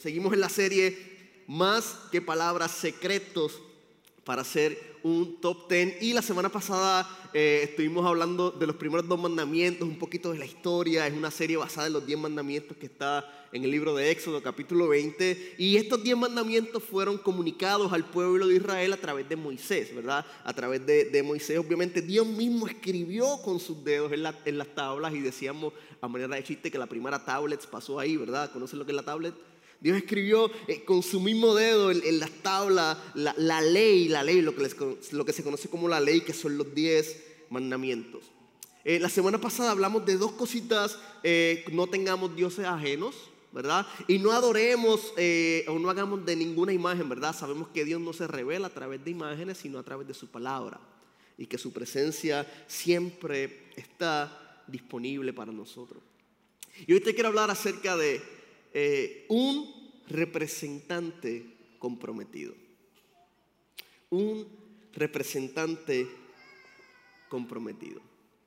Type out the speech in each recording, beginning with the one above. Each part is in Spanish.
Seguimos en la serie Más que Palabras, Secretos para hacer un top 10. Y la semana pasada estuvimos hablando de los primeros 2 mandamientos, un poquito de la historia. Es una serie basada en los 10 mandamientos que está en el libro de Éxodo, capítulo 20. Y estos 10 mandamientos fueron comunicados al pueblo de Israel a través de Moisés, ¿verdad? A través de Moisés, obviamente, Dios mismo escribió con sus dedos en las tablas. Y decíamos a manera de chiste que la primera tablet pasó ahí, ¿verdad? ¿Conocen lo que es la tablet? Dios escribió con su mismo dedo en las tablas la ley, lo que se conoce como la ley, que son los 10 mandamientos. La semana pasada hablamos de 2 cositas: no tengamos dioses ajenos, ¿verdad? Y no adoremos o no hagamos de ninguna imagen, ¿verdad? Sabemos que Dios no se revela a través de imágenes, sino a través de su palabra, y que su presencia siempre está disponible para nosotros. Y hoy te quiero hablar acerca de un representante comprometido. Un representante comprometido.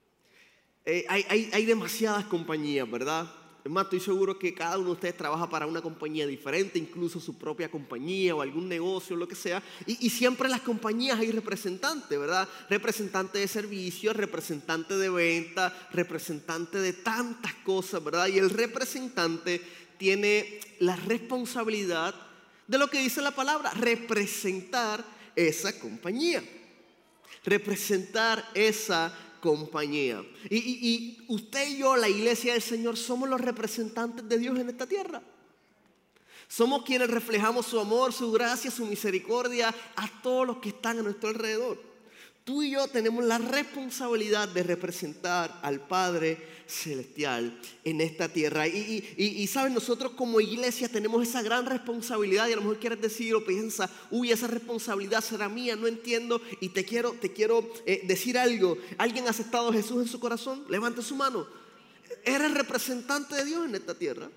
Hay demasiadas compañías, ¿verdad? Es más, estoy seguro que cada uno de ustedes trabaja para una compañía diferente, incluso su propia compañía o algún negocio, lo que sea. Y siempre en las compañías hay representantes, ¿verdad? Representante de servicios, representante de venta, representante de tantas cosas, ¿verdad? Y el representante tiene la responsabilidad de lo que dice la palabra: representar esa compañía. Representar esa compañía. Y usted y yo, la iglesia del Señor, somos los representantes de Dios en esta tierra. Somos quienes reflejamos su amor, su gracia, su misericordia a todos los que están a nuestro alrededor. Tú y yo tenemos la responsabilidad de representar al Padre Celestial en esta tierra. Y saben, nosotros como iglesia tenemos esa gran responsabilidad. Y a lo mejor quieres decir o piensas: uy, esa responsabilidad será mía, no entiendo. Y te quiero decir algo. ¿Alguien ha aceptado a Jesús en su corazón? Levante su mano. Eres representante de Dios en esta tierra.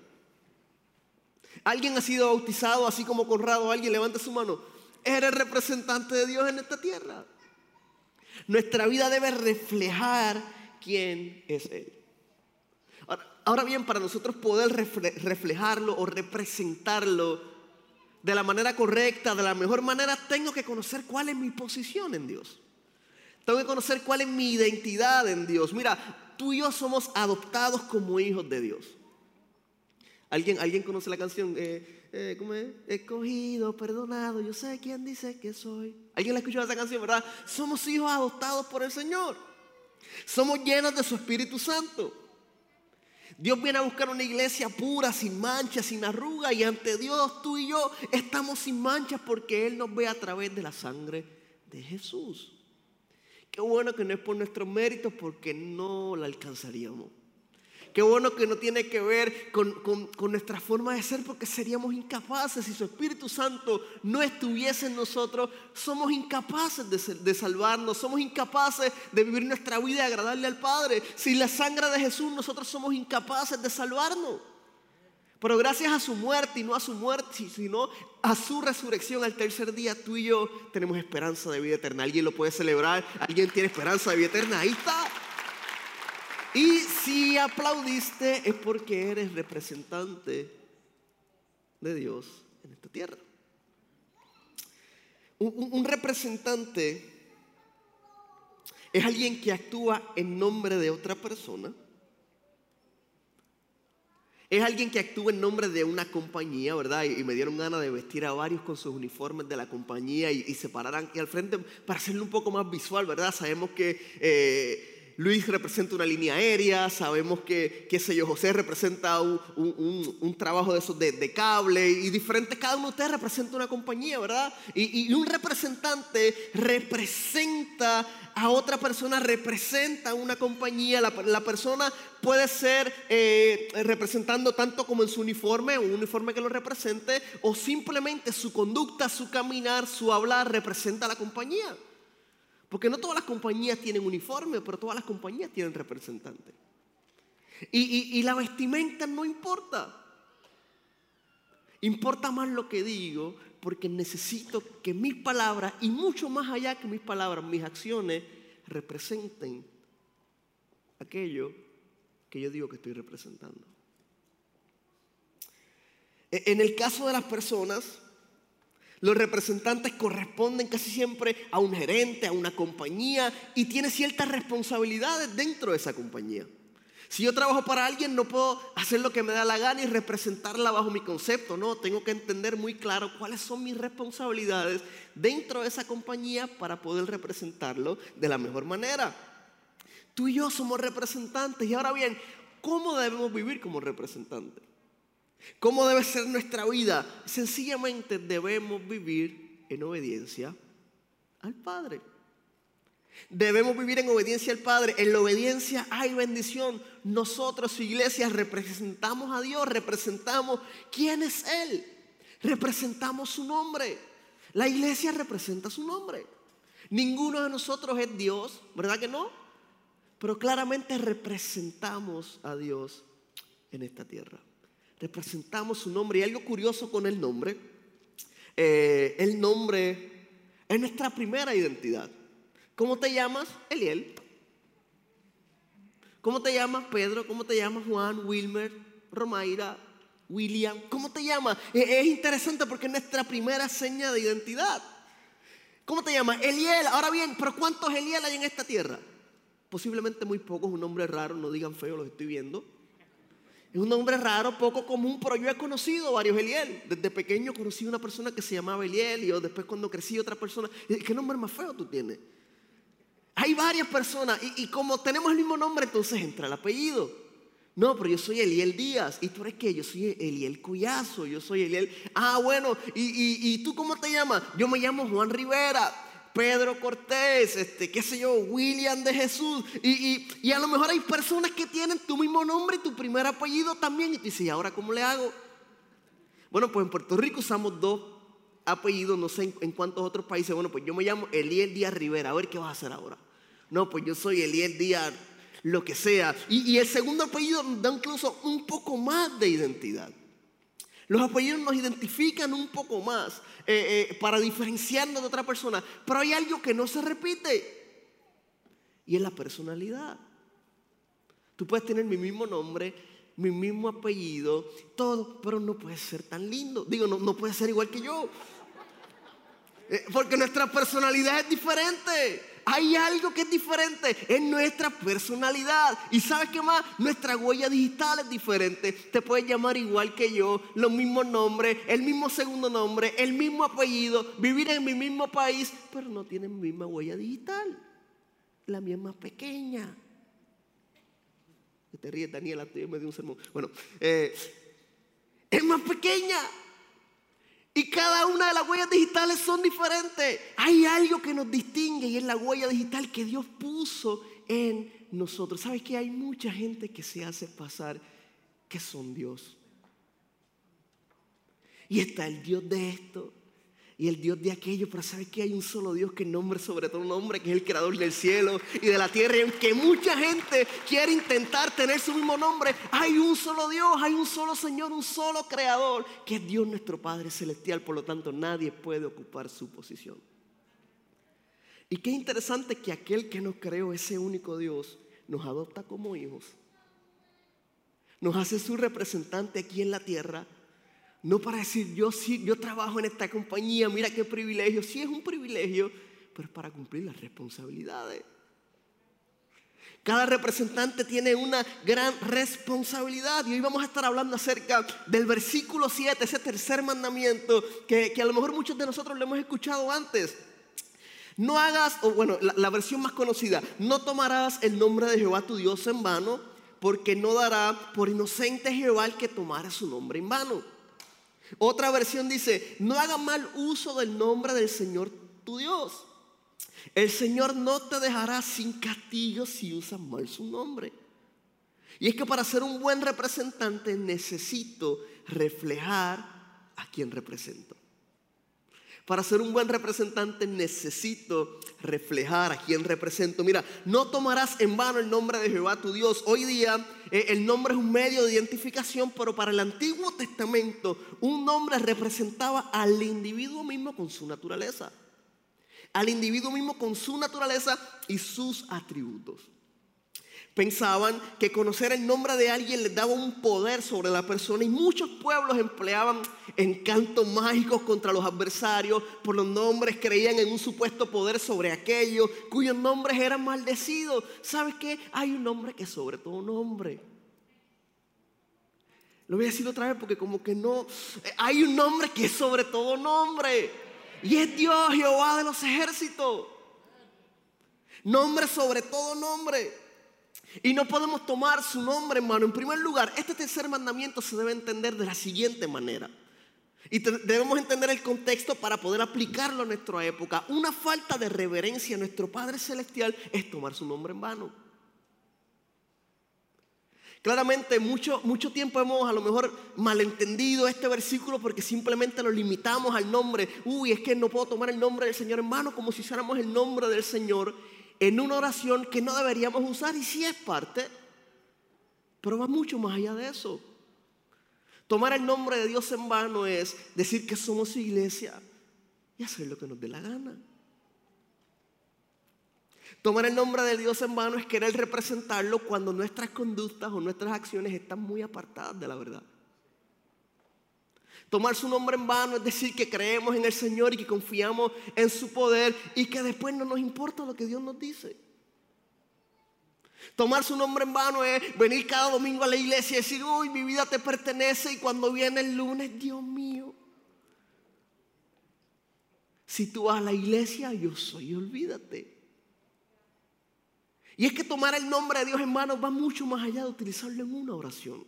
¿Alguien ha sido bautizado así como Conrado? ¿Alguien? Levante su mano. Eres representante de Dios en esta tierra. Nuestra vida debe reflejar quién es Él. Ahora bien, para nosotros poder reflejarlo o representarlo de la manera correcta, de la mejor manera, tengo que conocer cuál es mi posición en Dios. Tengo que conocer cuál es mi identidad en Dios. Mira, tú y yo somos adoptados como hijos de Dios. ¿Alguien conoce la canción? ¿Cómo es? Escogido, perdonado, yo sé quién dice que soy. ¿Alguien la ha escuchado esa canción, verdad? Somos hijos adoptados por el Señor. Somos llenos de su Espíritu Santo. Dios viene a buscar una iglesia pura, sin mancha, sin arruga. Y ante Dios, tú y yo estamos sin manchas porque Él nos ve a través de la sangre de Jesús. Qué bueno que no es por nuestros méritos, porque no la alcanzaríamos. Qué bueno que no tiene que ver con nuestra forma de ser, porque seríamos incapaces. Si su Espíritu Santo no estuviese en nosotros, somos incapaces de salvarnos. Somos incapaces de vivir nuestra vida y agradarle al Padre. Sin la sangre de Jesús, nosotros somos incapaces de salvarnos. Pero gracias a su muerte, y no a su muerte, sino a su resurrección al tercer día, tú y yo tenemos esperanza de vida eterna. ¿Alguien lo puede celebrar? ¿Alguien tiene esperanza de vida eterna? Ahí está. Y si aplaudiste es porque eres representante de Dios en esta tierra. Un representante es alguien que actúa en nombre de otra persona. Es alguien que actúa en nombre de una compañía, ¿verdad? Y me dieron ganas de vestir a varios con sus uniformes de la compañía y se pararan aquí al frente para hacerlo un poco más visual, ¿verdad? Sabemos que Luis representa una línea aérea, sabemos que, qué sé yo, José representa un trabajo de esos de cable, y diferentes, cada uno de ustedes representa una compañía, ¿verdad? Y un representante representa a otra persona, representa una compañía. La persona puede ser representando tanto como en su uniforme, un uniforme que lo represente, o simplemente su conducta, su caminar, su hablar representa a la compañía. Porque no todas las compañías tienen uniforme, pero todas las compañías tienen representantes. Y la vestimenta no importa. Importa más lo que digo, porque necesito que mis palabras, y mucho más allá que mis palabras, mis acciones, representen aquello que yo digo que estoy representando. En el caso de las personas, los representantes corresponden casi siempre a un gerente, a una compañía, y tiene ciertas responsabilidades dentro de esa compañía. Si yo trabajo para alguien, no puedo hacer lo que me da la gana y representarla bajo mi concepto. No, tengo que entender muy claro cuáles son mis responsabilidades dentro de esa compañía para poder representarlo de la mejor manera. Tú y yo somos representantes. Y ahora bien, ¿cómo debemos vivir como representantes? ¿Cómo debe ser nuestra vida? Sencillamente debemos vivir en obediencia al Padre. Debemos vivir en obediencia al Padre. En la obediencia hay bendición. Nosotros, su iglesia, representamos a Dios. Representamos quién es Él. Representamos su nombre. La iglesia representa su nombre. Ninguno de nosotros es Dios, ¿verdad que no? Pero claramente representamos a Dios en esta tierra. Representamos su nombre. Y algo curioso con el nombre es nuestra primera identidad. ¿Cómo te llamas? Eliel. ¿Cómo te llamas? Pedro. ¿Cómo te llamas? Juan, Wilmer, Romaira, William. ¿Cómo te llamas? Es interesante porque es nuestra primera seña de identidad. ¿Cómo te llamas? Eliel. Ahora bien, ¿pero cuántos Eliel hay en esta tierra? Posiblemente muy pocos, un nombre raro, no digan feo, los estoy viendo. Es un nombre raro, poco común, pero yo he conocido varios Eliel. Desde pequeño conocí una persona que se llamaba Eliel y yo después cuando crecí otra persona. ¿Qué nombre más feo tú tienes? Hay varias personas y como tenemos el mismo nombre, entonces entra el apellido. No, pero yo soy Eliel Díaz. ¿Y tú eres qué? Yo soy Eliel Collazo. Yo soy Eliel. Ah, bueno. ¿Y tú cómo te llamas? Yo me llamo Juan Rivera, Pedro Cortés, qué sé yo, William de Jesús. Y a lo mejor hay personas que tienen tu mismo nombre y tu primer apellido también. Y tú dices, ¿y ahora cómo le hago? Bueno, pues en Puerto Rico usamos dos apellidos, no sé en cuántos otros países. Bueno, pues yo me llamo Eliel Díaz Rivera. A ver qué vas a hacer ahora. No, pues yo soy Eliel Díaz, lo que sea. Y el segundo apellido nos da incluso un poco más de identidad. Los apellidos nos identifican un poco más para diferenciarnos de otra persona. Pero hay algo que no se repite y es la personalidad. Tú puedes tener mi mismo nombre, mi mismo apellido, todo, pero no puedes ser tan lindo. Digo, no puedes ser igual que yo. Porque nuestra personalidad es diferente. Hay algo que es diferente en nuestra personalidad. ¿Y sabes qué más? Nuestra huella digital es diferente. Te puedes llamar igual que yo, los mismos nombres, el mismo segundo nombre, el mismo apellido, vivir en mi mismo país, pero no tienen misma huella digital. La mía es más pequeña. Te ríes, Daniela, estoy en medio de un sermón. Bueno, es más pequeña. Y cada una de las huellas digitales son diferentes. Hay algo que nos distingue y es la huella digital que Dios puso en nosotros. ¿Sabes qué? Hay mucha gente que se hace pasar que son Dios. Y está el Dios de esto y el Dios de aquello. Pero ¿sabes qué? Hay un solo Dios que nombre sobre todo un nombre, que es el creador del cielo y de la tierra. Y aunque mucha gente quiere intentar tener su mismo nombre, hay un solo Dios, hay un solo Señor, un solo creador, que es Dios nuestro Padre celestial. Por lo tanto, nadie puede ocupar su posición. Y qué interesante que aquel que nos creó, ese único Dios, nos adopta como hijos. Nos hace su representante aquí en la tierra. No para decir, yo trabajo en esta compañía, mira qué privilegio. Sí es un privilegio, pero es para cumplir las responsabilidades. Cada representante tiene una gran responsabilidad. Y hoy vamos a estar hablando acerca del versículo 7, ese tercer mandamiento que a lo mejor muchos de nosotros lo hemos escuchado antes. No hagas, o bueno, la versión más conocida, no tomarás el nombre de Jehová tu Dios en vano, porque no dará por inocente Jehová el que tomara su nombre en vano. Otra versión dice, no hagas mal uso del nombre del Señor tu Dios. El Señor no te dejará sin castigo si usas mal su nombre. Y es que para ser un buen representante necesito reflejar a quien represento. Para ser un buen representante necesito reflejar a quien represento. Mira, no tomarás en vano el nombre de Jehová tu Dios. Hoy día el nombre es un medio de identificación, pero para el Antiguo Testamento un nombre representaba al individuo mismo con su naturaleza. Al individuo mismo con su naturaleza y sus atributos. Pensaban que conocer el nombre de alguien les daba un poder sobre la persona, y muchos pueblos empleaban encantos mágicos contra los adversarios. Por los nombres creían en un supuesto poder sobre aquellos cuyos nombres eran maldecidos. ¿Sabes qué? Hay un nombre que es sobre todo nombre. Lo voy a decir otra vez porque como que no. Hay un nombre que es sobre todo nombre, y es Dios, Jehová de los ejércitos. Nombre sobre todo nombre. Y no podemos tomar su nombre en vano. En primer lugar, este tercer mandamiento se debe entender de la siguiente manera. Y debemos entender el contexto para poder aplicarlo a nuestra época. Una falta de reverencia a nuestro Padre Celestial es tomar su nombre en vano. Claramente mucho tiempo hemos a lo mejor malentendido este versículo porque simplemente lo limitamos al nombre. Es que no puedo tomar el nombre del Señor en vano, como si usáramos el nombre del Señor en una oración que no deberíamos usar. Y sí es parte, pero va mucho más allá de eso. Tomar el nombre de Dios en vano es decir que somos su iglesia y hacer lo que nos dé la gana. Tomar el nombre de Dios en vano es querer representarlo cuando nuestras conductas o nuestras acciones están muy apartadas de la verdad. Tomar su nombre en vano es decir que creemos en el Señor y que confiamos en su poder y que después no nos importa lo que Dios nos dice. Tomar su nombre en vano es venir cada domingo a la iglesia y decir, mi vida te pertenece, y cuando viene el lunes, Dios mío, si tú vas a la iglesia, yo soy, olvídate. Y es que tomar el nombre de Dios en vano va mucho más allá de utilizarlo en una oración.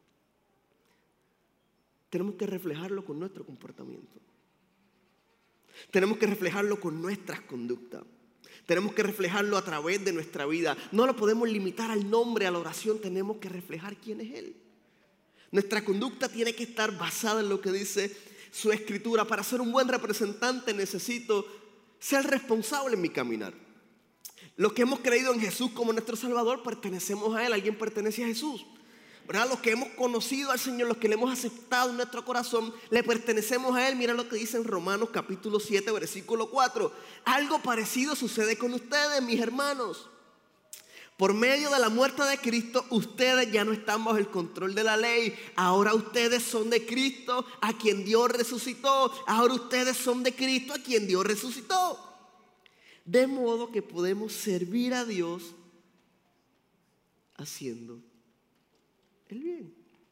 Tenemos que reflejarlo con nuestro comportamiento. Tenemos que reflejarlo con nuestras conductas. Tenemos que reflejarlo a través de nuestra vida. No lo podemos limitar al nombre, a la oración. Tenemos que reflejar quién es Él. Nuestra conducta tiene que estar basada en lo que dice su Escritura. Para ser un buen representante necesito ser responsable en mi caminar. Los que hemos creído en Jesús como nuestro Salvador pertenecemos a Él. ¿Alguien pertenece a Jesús? ¿Verdad? Los que hemos conocido al Señor, los que le hemos aceptado en nuestro corazón, le pertenecemos a Él. Mira lo que dice en Romanos capítulo 7, versículo 4. Algo parecido sucede con ustedes, mis hermanos. Por medio de la muerte de Cristo, ustedes ya no están bajo el control de la ley. Ahora ustedes son de Cristo, a quien Dios resucitó. Ahora ustedes son de Cristo, a quien Dios resucitó. De modo que podemos servir a Dios haciendo el bien.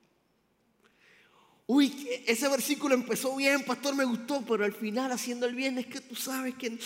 Ese versículo empezó bien, pastor, me gustó, pero al final haciendo el bien es que tú sabes que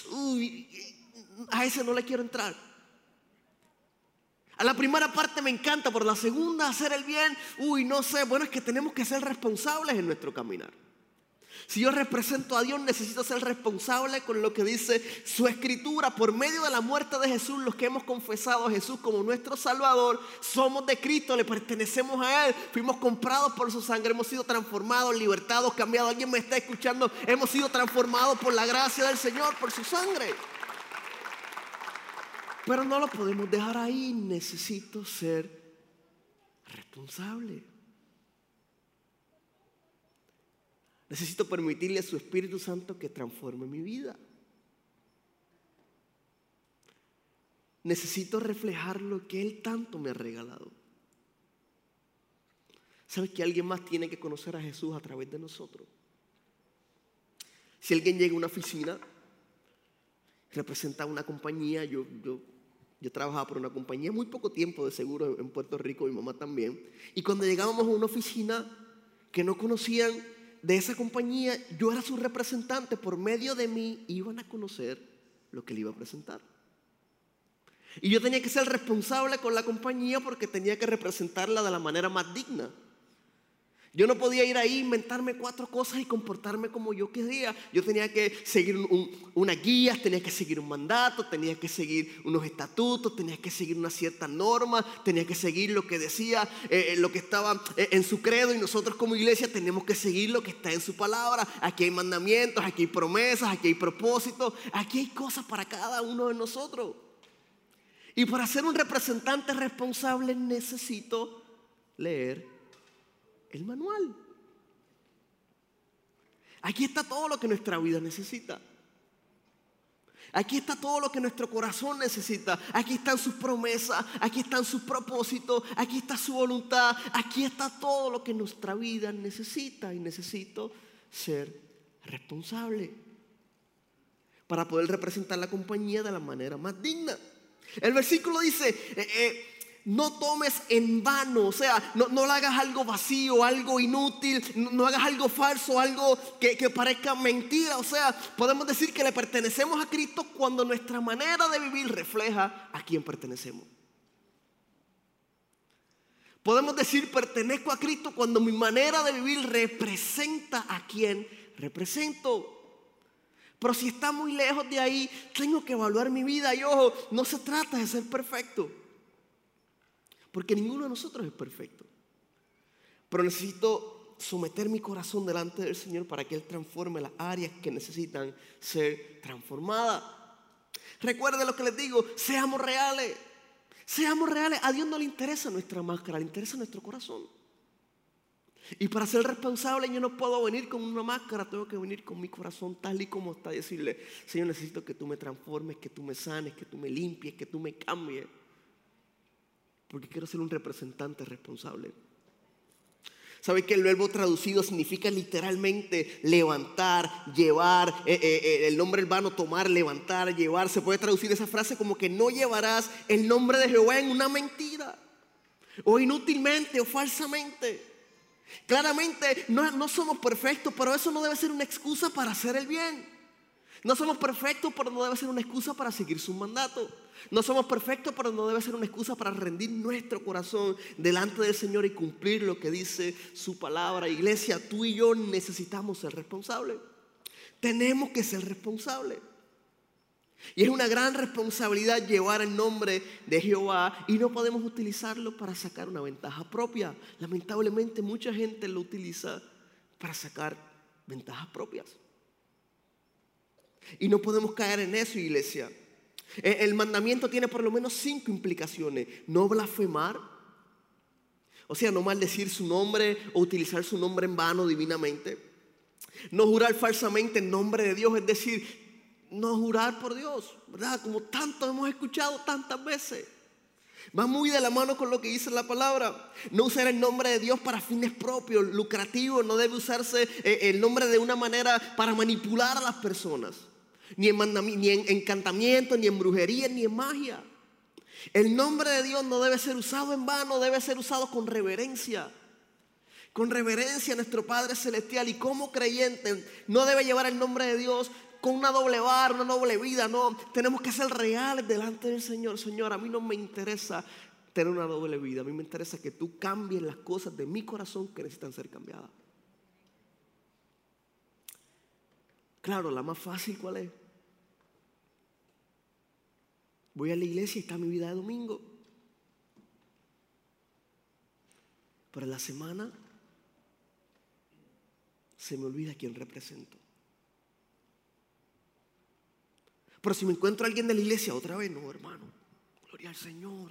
a ese no le quiero entrar. A la primera parte me encanta, por la segunda hacer el bien, no sé, bueno, es que tenemos que ser responsables en nuestro caminar. Si yo represento a Dios, necesito ser responsable con lo que dice su Escritura. Por medio de la muerte de Jesús, los que hemos confesado a Jesús como nuestro Salvador, somos de Cristo, le pertenecemos a Él. Fuimos comprados por su sangre, hemos sido transformados, libertados, cambiados. Alguien me está escuchando, hemos sido transformados por la gracia del Señor, por su sangre. Pero no lo podemos dejar ahí, necesito ser responsable. Necesito permitirle a su Espíritu Santo que transforme mi vida. Necesito reflejar lo que Él tanto me ha regalado. ¿Sabes que alguien más tiene que conocer a Jesús a través de nosotros? Si alguien llega a una oficina, representa una compañía, yo trabajaba por una compañía muy poco tiempo de seguro en Puerto Rico, mi mamá también. Y cuando llegábamos a una oficina que no conocían de esa compañía, yo era su representante. Por medio de mí iban a conocer lo que le iba a presentar. Y yo tenía que ser responsable con la compañía porque tenía que representarla de la manera más digna. Yo no podía ir ahí, inventarme 4 cosas y comportarme como yo quería. Yo tenía que seguir unas guías, tenía que seguir un mandato, tenía que seguir unos estatutos, tenía que seguir una cierta norma, tenía que seguir lo que decía, lo que estaba en su credo. Y nosotros como iglesia tenemos que seguir lo que está en su palabra. Aquí hay mandamientos, aquí hay promesas, aquí hay propósitos, aquí hay cosas para cada uno de nosotros. Y para ser un representante responsable necesito leer el manual. Aquí está todo lo que nuestra vida necesita. Aquí está todo lo que nuestro corazón necesita. Aquí están sus promesas, aquí están sus propósitos, aquí está su voluntad. Aquí está todo lo que nuestra vida necesita. Y necesito ser responsable para poder representar la compañía de la manera más digna. El versículo dice, no tomes en vano, o sea, no le hagas algo vacío, algo inútil, no hagas algo falso, algo que parezca mentira. O sea, podemos decir que le pertenecemos a Cristo cuando nuestra manera de vivir refleja a quién pertenecemos. Podemos decir pertenezco a Cristo cuando mi manera de vivir representa a quien represento. Pero si está muy lejos de ahí, tengo que evaluar mi vida. Y ojo, no se trata de ser perfecto, porque ninguno de nosotros es perfecto. Pero necesito someter mi corazón delante del Señor para que Él transforme las áreas que necesitan ser transformadas. Recuerden lo que les digo, seamos reales. Seamos reales. A Dios no le interesa nuestra máscara, le interesa nuestro corazón. Y para ser responsable yo no puedo venir con una máscara, tengo que venir con mi corazón tal y como está. Y decirle, Señor, necesito que tú me transformes, que tú me sanes, que tú me limpies, que tú me cambies. Porque quiero ser un representante responsable. ¿Sabe que el verbo traducido significa literalmente levantar, llevar? El nombre urbano, tomar, levantar, llevar. Se puede traducir esa frase como que no llevarás el nombre de Jehová en una mentira, o inútilmente, o falsamente. Claramente no somos perfectos, pero eso no debe ser una excusa para hacer el bien. No somos perfectos, pero no debe ser una excusa para seguir sus mandatos. No somos perfectos, pero no debe ser una excusa para rendir nuestro corazón delante del Señor y cumplir lo que dice su palabra. Iglesia, tú y yo necesitamos ser responsables. Tenemos que ser responsables. Y es una gran responsabilidad llevar el nombre de Jehová y no podemos utilizarlo para sacar una ventaja propia. Lamentablemente mucha gente lo utiliza para sacar ventajas propias. Y no podemos caer en eso, iglesia. El mandamiento tiene por lo menos 5 implicaciones. No blasfemar, o sea, no maldecir su nombre o utilizar su nombre en vano divinamente. No jurar falsamente en nombre de Dios, es decir, no jurar por Dios, ¿verdad? Como tanto hemos escuchado tantas veces. Va muy de la mano con lo que dice la palabra. No usar el nombre de Dios para fines propios, lucrativos. No debe usarse el nombre de una manera para manipular a las personas. Ni en encantamiento, ni en brujería, ni en magia. El nombre de Dios no debe ser usado en vano, debe ser usado con reverencia. Con reverencia a nuestro Padre Celestial. Y como creyente no debe llevar el nombre de Dios con una doble vara, una doble vida. No, tenemos que ser reales delante del Señor. Señor, a mí no me interesa tener una doble vida. A mí me interesa que tú cambies las cosas de mi corazón que necesitan ser cambiadas. Claro, la más fácil, ¿cuál es? Voy a la iglesia y está mi vida de domingo. Pero en la semana se me olvida quién represento. Pero si me encuentro a alguien de la iglesia otra vez, no, hermano, gloria al Señor.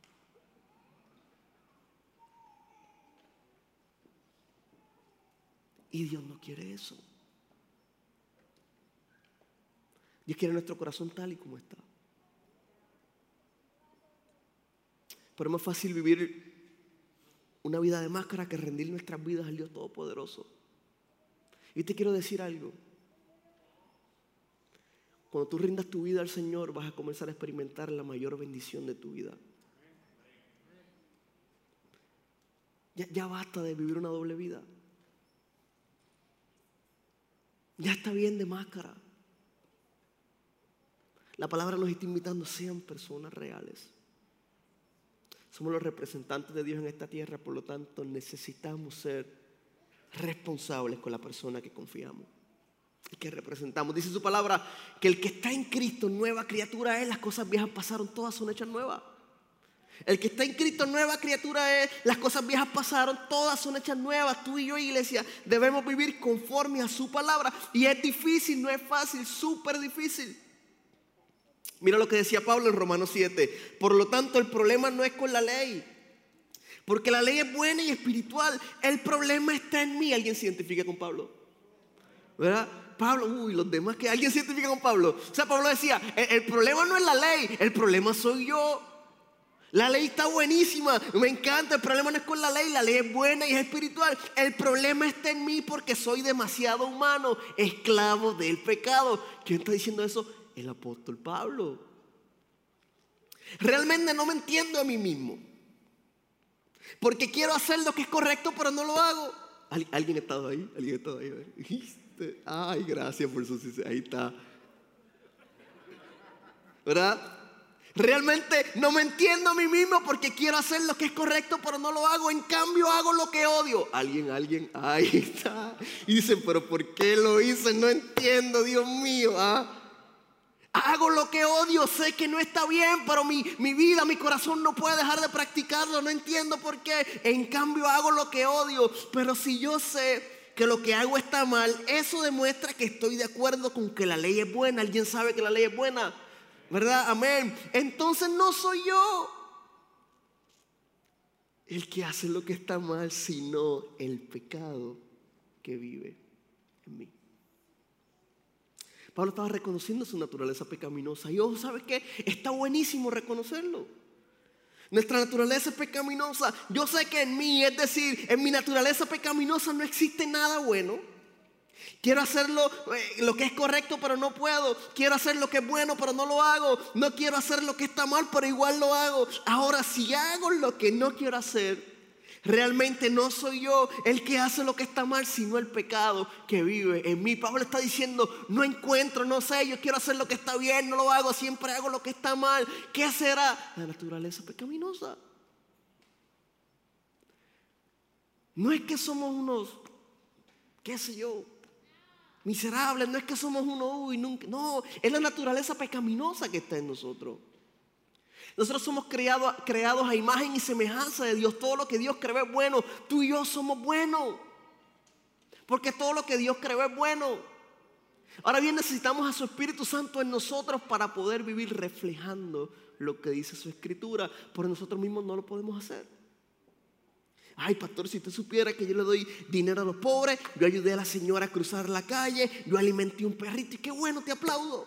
Y Dios no quiere eso. Dios quiere nuestro corazón tal y como está. Pero es más fácil vivir una vida de máscara que rendir nuestras vidas al Dios Todopoderoso. Y te quiero decir algo. Cuando tú rindas tu vida al Señor, vas a comenzar a experimentar la mayor bendición de tu vida. Ya basta de vivir una doble vida. Ya está bien de máscara. La palabra nos está invitando, sean personas reales. Somos los representantes de Dios en esta tierra, por lo tanto necesitamos ser responsables con la persona que confiamos y que representamos. Dice su palabra que el que está en Cristo, nueva criatura es. Las cosas viejas pasaron, todas son hechas nuevas. El que está en Cristo, nueva criatura es. Las cosas viejas pasaron, todas son hechas nuevas. Tú y yo, iglesia, debemos vivir conforme a su palabra. Y es difícil, no es fácil, súper difícil. Mira lo que decía Pablo en Romanos 7. Por lo tanto, el problema no es con la ley, porque la ley es buena y espiritual. El problema está en mí. ¿Alguien se identifica con Pablo? ¿Verdad? Pablo, los demás, que alguien se identifica con Pablo. O sea, Pablo decía, el problema no es la ley, el problema soy yo. La ley está buenísima, me encanta, el problema no es con la ley es buena y es espiritual. El problema está en mí porque soy demasiado humano, esclavo del pecado. ¿Quién está diciendo eso? El apóstol Pablo. Realmente no me entiendo a mí mismo, porque quiero hacer lo que es correcto, pero no lo hago. ¿Alguien ha estado ahí? ¿Alguien ha estado ahí? Ay, gracias por su sinceridad. Ahí está. ¿Verdad? Realmente no me entiendo a mí mismo porque quiero hacer lo que es correcto, pero no lo hago. En cambio hago lo que odio. Alguien, ahí está. Y dicen, pero ¿por qué lo hice? No entiendo, Dios mío. Hago lo que odio, sé que no está bien, pero mi vida, mi corazón no puede dejar de practicarlo. No entiendo por qué. En cambio hago lo que odio. Pero si yo sé que lo que hago está mal, eso demuestra que estoy de acuerdo con que la ley es buena. ¿Alguien sabe que la ley es buena? ¿Verdad? Amén. Entonces no soy yo el que hace lo que está mal, sino el pecado que vive en mí. Pablo estaba reconociendo su naturaleza pecaminosa. Y ojo, ¿sabes qué? Está buenísimo reconocerlo. Nuestra naturaleza es pecaminosa. Yo sé que en mí, es decir, en mi naturaleza pecaminosa no existe nada bueno. Quiero hacer lo que es correcto, pero no puedo. Quiero hacer lo que es bueno, pero no lo hago. No quiero hacer lo que está mal, pero igual lo hago. Ahora, si hago lo que no quiero hacer, realmente no soy yo el que hace lo que está mal, sino el pecado que vive en mí. Pablo está diciendo, no encuentro, no sé, yo quiero hacer lo que está bien, no lo hago, siempre hago lo que está mal. ¿Qué será? La naturaleza pecaminosa. No es que somos unos, qué sé yo, miserables, no es que somos nunca, no, es la naturaleza pecaminosa que está en nosotros. Nosotros somos creados a imagen y semejanza de Dios. Todo lo que Dios creó es bueno. Tú y yo somos buenos, porque todo lo que Dios creó es bueno. Ahora bien, necesitamos a su Espíritu Santo en nosotros para poder vivir reflejando lo que dice su Escritura. Por nosotros mismos no lo podemos hacer. Ay, pastor, si usted supiera que yo le doy dinero a los pobres, yo ayudé a la señora a cruzar la calle, yo alimenté un perrito y qué bueno, te aplaudo.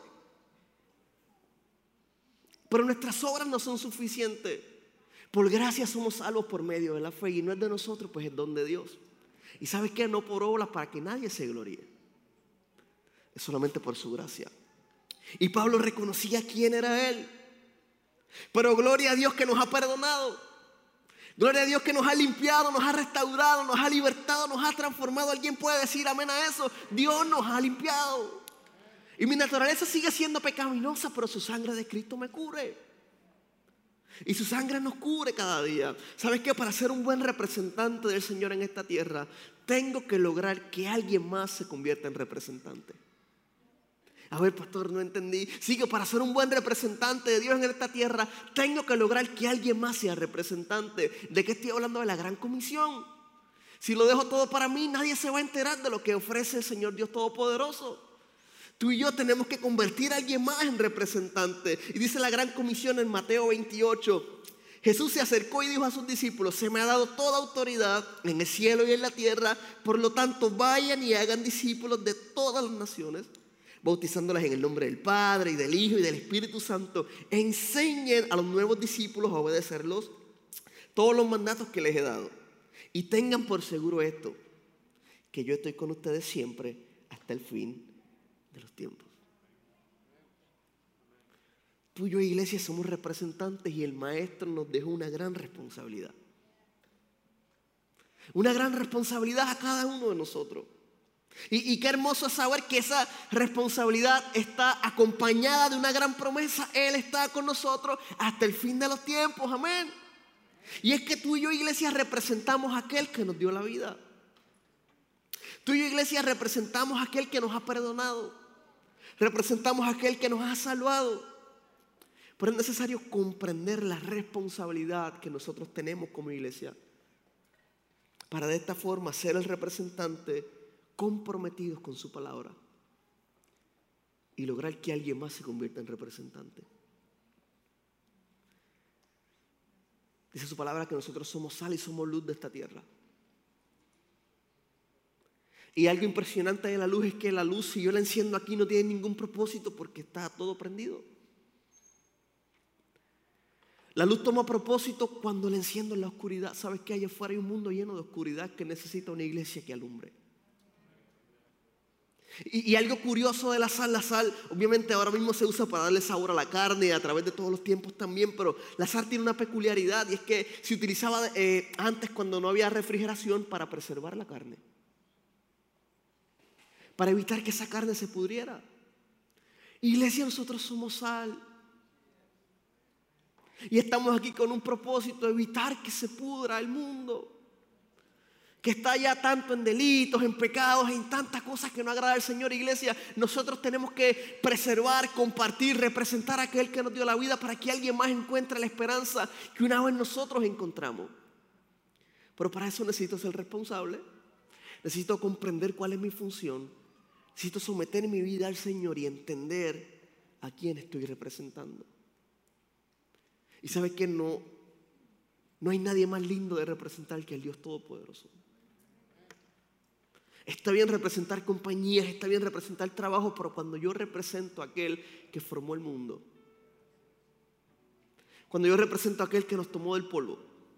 Pero nuestras obras no son suficientes. Por gracia somos salvos por medio de la fe, y no es de nosotros, pues es don de Dios. Y ¿sabes qué? No por obras para que nadie se gloríe. Es solamente por su gracia. Y Pablo reconocía quién era él. Pero gloria a Dios que nos ha perdonado. Gloria a Dios que nos ha limpiado, nos ha restaurado, nos ha libertado, nos ha transformado. ¿Alguien puede decir amén a eso? Dios nos ha limpiado. Y mi naturaleza sigue siendo pecaminosa, pero su sangre de Cristo me cubre. Y su sangre nos cubre cada día. ¿Sabes qué? Para ser un buen representante del Señor en esta tierra, tengo que lograr que alguien más se convierta en representante. A ver, pastor, no entendí. Sí, que para ser un buen representante de Dios en esta tierra, tengo que lograr que alguien más sea representante. ¿De qué estoy hablando? De la gran comisión. Si lo dejo todo para mí, nadie se va a enterar de lo que ofrece el Señor Dios Todopoderoso. Tú y yo tenemos que convertir a alguien más en representante. Y dice la gran comisión en Mateo 28. Jesús se acercó y dijo a sus discípulos: se me ha dado toda autoridad en el cielo y en la tierra. Por lo tanto, vayan y hagan discípulos de todas las naciones, bautizándolas en el nombre del Padre y del Hijo y del Espíritu Santo. Enseñen a los nuevos discípulos a obedecerlos todos los mandatos que les he dado. Y tengan por seguro esto, que yo estoy con ustedes siempre hasta el fin de los tiempos. Tú y yo, iglesia, somos representantes y el Maestro nos dejó una gran responsabilidad. Una gran responsabilidad a cada uno de nosotros. Y qué hermoso es saber que esa responsabilidad está acompañada de una gran promesa. Él está con nosotros hasta el fin de los tiempos, amén. Y es que tú y yo, iglesia, representamos a aquel que nos dio la vida. Tú y yo, iglesia, representamos a aquel que nos ha perdonado. Representamos a aquel que nos ha salvado. Pero es necesario comprender la responsabilidad que nosotros tenemos como iglesia, para de esta forma ser el representante comprometidos con su palabra y lograr que alguien más se convierta en representante. Dice su palabra que nosotros somos sal y somos luz de esta tierra. Y algo impresionante de la luz es que la luz, si yo la enciendo aquí, no tiene ningún propósito porque está todo prendido. La luz toma propósito cuando la enciendo en la oscuridad. ¿Sabes qué? Allá afuera hay un mundo lleno de oscuridad que necesita una iglesia que alumbre. Y algo curioso de la sal obviamente ahora mismo se usa para darle sabor a la carne a través de todos los tiempos también, pero la sal tiene una peculiaridad y es que se utilizaba antes cuando no había refrigeración para preservar la carne, para evitar que esa carne se pudriera. Iglesia, nosotros somos sal y estamos aquí con un propósito: evitar que se pudra el mundo, que está ya tanto en delitos, en pecados, en tantas cosas que no agrada al Señor. Iglesia, nosotros tenemos que preservar, compartir, representar a aquel que nos dio la vida para que alguien más encuentre la esperanza que una vez nosotros encontramos. Pero para eso necesito ser responsable, necesito comprender cuál es mi función, necesito someter mi vida al Señor y entender a quién estoy representando. Y sabes que no hay nadie más lindo de representar que el Dios Todopoderoso. Está bien representar compañías, está bien representar trabajo, pero cuando yo represento a aquel que formó el mundo, cuando yo represento a aquel que nos tomó del polvo,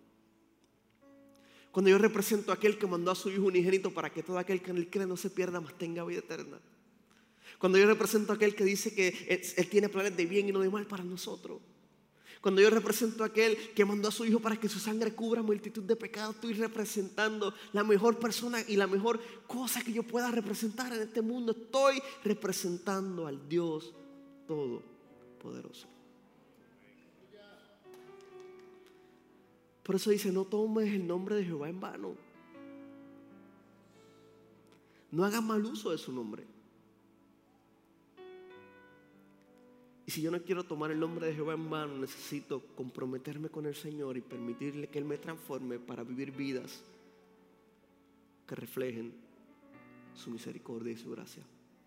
cuando yo represento a aquel que mandó a su Hijo unigénito para que todo aquel que en él cree no se pierda, mas tenga vida eterna, cuando yo represento a aquel que dice que él tiene planes de bien y no de mal para nosotros, cuando yo represento a aquel que mandó a su Hijo para que su sangre cubra multitud de pecados, estoy representando la mejor persona y la mejor cosa que yo pueda representar en este mundo. Estoy representando al Dios Todopoderoso. Por eso dice: no tomes el nombre de Jehová en vano. No hagas mal uso de su nombre. Y si yo no quiero tomar el nombre de Jehová en vano, necesito comprometerme con el Señor y permitirle que Él me transforme para vivir vidas que reflejen su misericordia y su gracia.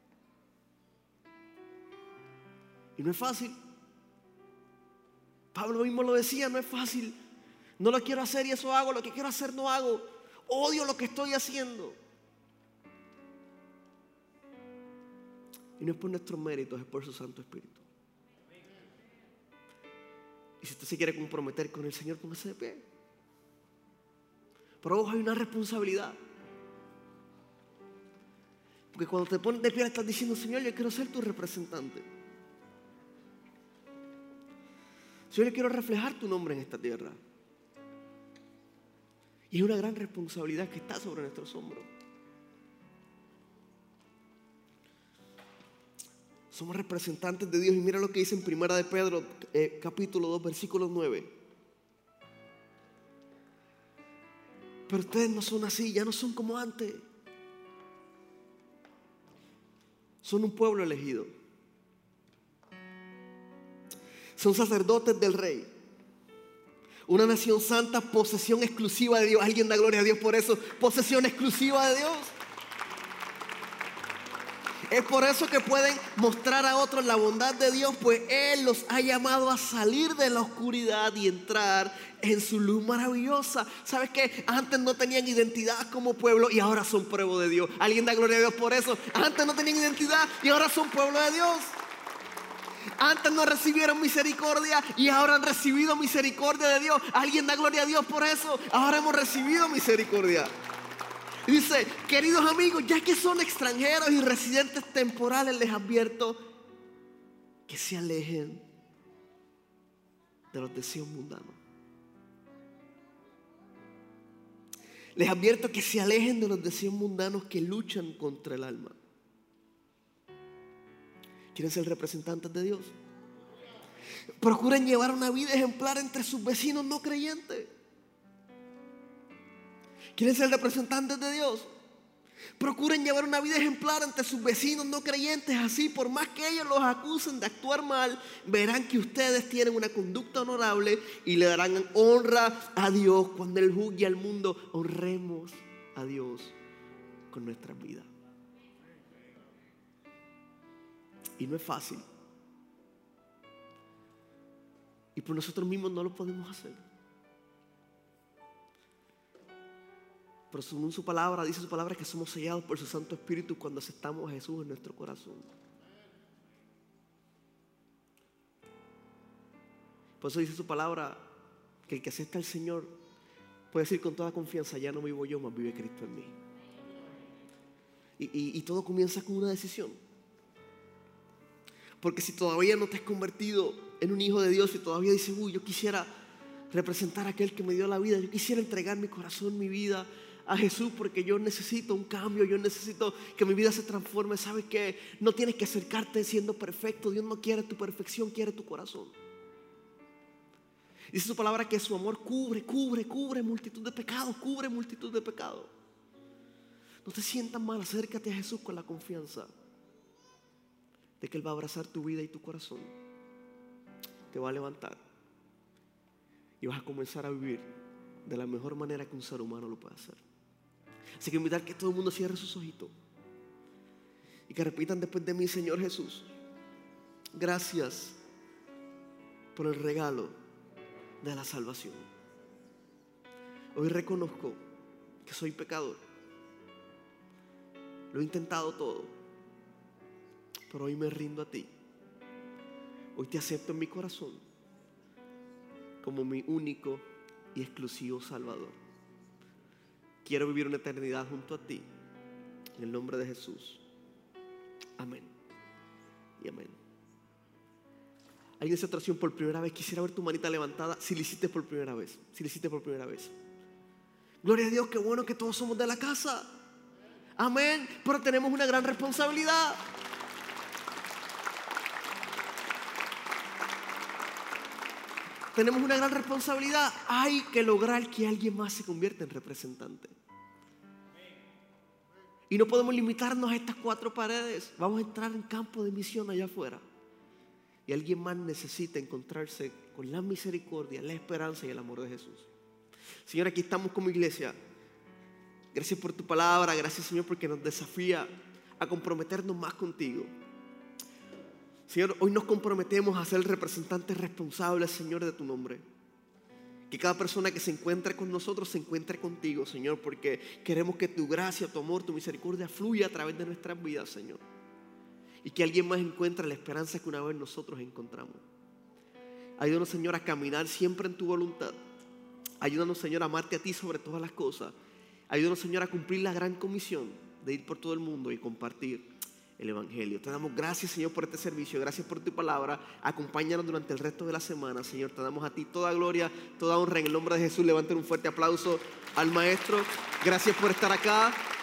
Y no es fácil. Pablo mismo lo decía: no es fácil. No lo quiero hacer y eso hago, lo que quiero hacer no hago. Odio lo que estoy haciendo. Y no es por nuestros méritos, es por su Santo Espíritu. Y si usted se quiere comprometer con el Señor, póngase de pie. Pero ojo, hay una responsabilidad. Porque cuando te pones de pie, estás diciendo: Señor, yo quiero ser tu representante. Señor, yo quiero reflejar tu nombre en esta tierra. Y es una gran responsabilidad que está sobre nuestros hombros. Somos representantes de Dios. Y mira lo que dice en Primera de Pedro, capítulo 2, versículo 9. Pero ustedes no son así, ya no son como antes. Son un pueblo elegido. Son sacerdotes del Rey. Una nación santa, posesión exclusiva de Dios. Alguien da gloria a Dios por eso. Posesión exclusiva de Dios. Es por eso que pueden mostrar a otros la bondad de Dios, pues Él los ha llamado a salir de la oscuridad y entrar en su luz maravillosa. ¿Sabes qué? Antes no tenían identidad como pueblo y ahora son pueblo de Dios. Alguien da gloria a Dios por eso. Antes no tenían identidad y ahora son pueblo de Dios. Antes no recibieron misericordia y ahora han recibido misericordia de Dios. Alguien da gloria a Dios por eso. Ahora hemos recibido misericordia. Dice: queridos amigos, ya que son extranjeros y residentes temporales, les advierto que se alejen de los deseos mundanos. Les advierto que se alejen de los deseos mundanos que luchan contra el alma. ¿Quieren ser representantes de Dios? Procuren llevar una vida ejemplar entre sus vecinos no creyentes. ¿Quieren ser representantes de Dios? Procuren llevar una vida ejemplar ante sus vecinos no creyentes. Así, por más que ellos los acusen de actuar mal, verán que ustedes tienen una conducta honorable y le darán honra a Dios. Cuando Él juzgue al mundo, honremos a Dios con nuestras vidas. Y no es fácil. Y por nosotros mismos no lo podemos hacer. Pero según su palabra, dice su palabra que somos sellados por su Santo Espíritu cuando aceptamos a Jesús en nuestro corazón. Por eso dice su palabra que el que acepta al Señor puede decir con toda confianza: ya no vivo yo, mas vive Cristo en mí. Y todo comienza con una decisión. Porque si todavía no te has convertido en un hijo de Dios y todavía dices: uy, yo quisiera representar a aquel que me dio la vida, yo quisiera entregar mi corazón, mi vida a Jesús, porque yo necesito un cambio, yo necesito que mi vida se transforme. ¿Sabes qué? No tienes que acercarte siendo perfecto. Dios no quiere tu perfección, quiere tu corazón. Dice su palabra que su amor cubre multitud de pecados, cubre multitud de pecados. No te sientas mal, acércate a Jesús con la confianza de que Él va a abrazar tu vida y tu corazón. Te va a levantar y vas a comenzar a vivir de la mejor manera que un ser humano lo puede hacer. Así que invitar que todo el mundo cierre sus ojitos y que repitan después de mí: Señor Jesús, gracias por el regalo de la salvación. Hoy reconozco que soy pecador. Lo he intentado todo, pero hoy me rindo a ti. Hoy te acepto en mi corazón como mi único y exclusivo Salvador. Quiero vivir una eternidad junto a ti, en el nombre de Jesús. Amén y amén. ¿Alguien hizo esta oración por primera vez? Quisiera ver tu manita levantada si lo hiciste por primera vez. Si lo hiciste por primera vez. Gloria a Dios, qué bueno que todos somos de la casa. Amén. Pero tenemos una gran responsabilidad. Tenemos una gran responsabilidad. Hay que lograr que alguien más se convierta en representante. Y no podemos limitarnos a estas 4 paredes. Vamos a entrar en campo de misión allá afuera. Y alguien más necesita encontrarse con la misericordia, la esperanza y el amor de Jesús. Señor, aquí estamos como iglesia. Gracias por tu palabra. Gracias, Señor, porque nos desafía a comprometernos más contigo. Señor, hoy nos comprometemos a ser representantes responsables, Señor, de tu nombre. Que cada persona que se encuentre con nosotros se encuentre contigo, Señor, porque queremos que tu gracia, tu amor, tu misericordia fluya a través de nuestras vidas, Señor. Y que alguien más encuentre la esperanza que una vez nosotros encontramos. Ayúdanos, Señor, a caminar siempre en tu voluntad. Ayúdanos, Señor, a amarte a ti sobre todas las cosas. Ayúdanos, Señor, a cumplir la gran comisión de ir por todo el mundo y compartir el Evangelio. Te damos gracias, Señor, por este servicio. Gracias por tu palabra. Acompáñanos durante el resto de la semana, Señor. Te damos a ti toda gloria, toda honra. En el nombre de Jesús, levanten un fuerte aplauso al Maestro. Gracias por estar acá.